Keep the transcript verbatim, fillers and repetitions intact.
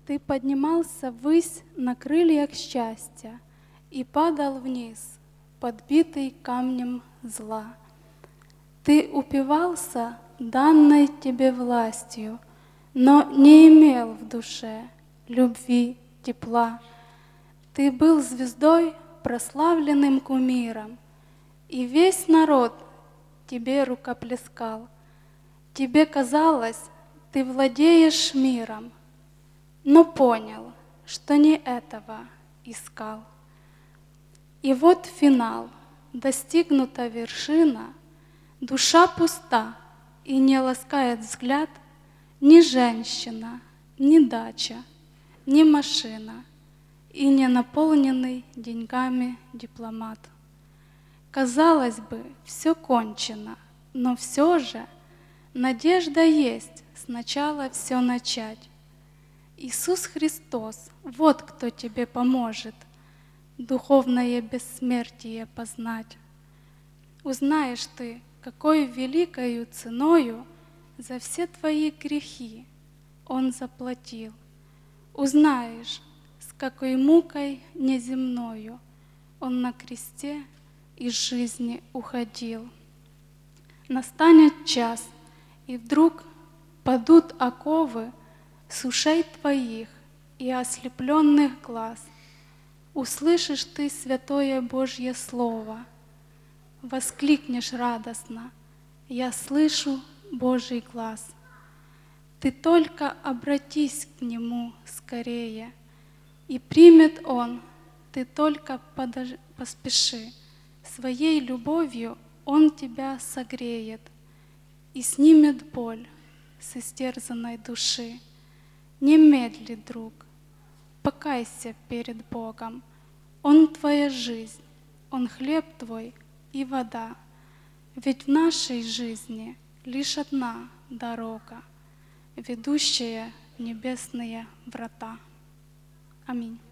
Ты поднимался ввысь на крыльях счастья и падал вниз, подбитый камнем зла. Ты упивался данной тебе властью, но не имел в душе любви, тепла. Ты был звездой, прославленным кумиром, и весь народ тебе рукоплескал. Тебе казалось, ты владеешь миром, но понял, что не этого искал. И вот финал, достигнута вершина, душа пуста, и не ласкает взгляд ни женщина, ни дача, ни машина, и не наполненный деньгами дипломат. Казалось бы, все кончено, но все же надежда есть сначала все начать. Иисус Христос, вот кто тебе поможет духовное бессмертие познать. Узнаешь ты, какой великою ценою за все твои грехи Он заплатил. Узнаешь, с какой мукой неземною Он на кресте из жизни уходил. Настанет час, и вдруг падут оковы с ушей твоих и ослепленных глаз. Услышишь ты святое Божье Слово, воскликнешь радостно: «Я слышу Божий глаз». Ты только обратись к Нему скорее, и примет Он, ты только подож... поспеши. Своей любовью Он тебя согреет и снимет боль с истерзанной души. Не медли, друг, покайся перед Богом. Он твоя жизнь, Он хлеб твой и вода. Ведь в нашей жизни лишь одна дорога, ведущая в небесные врата. Аминь.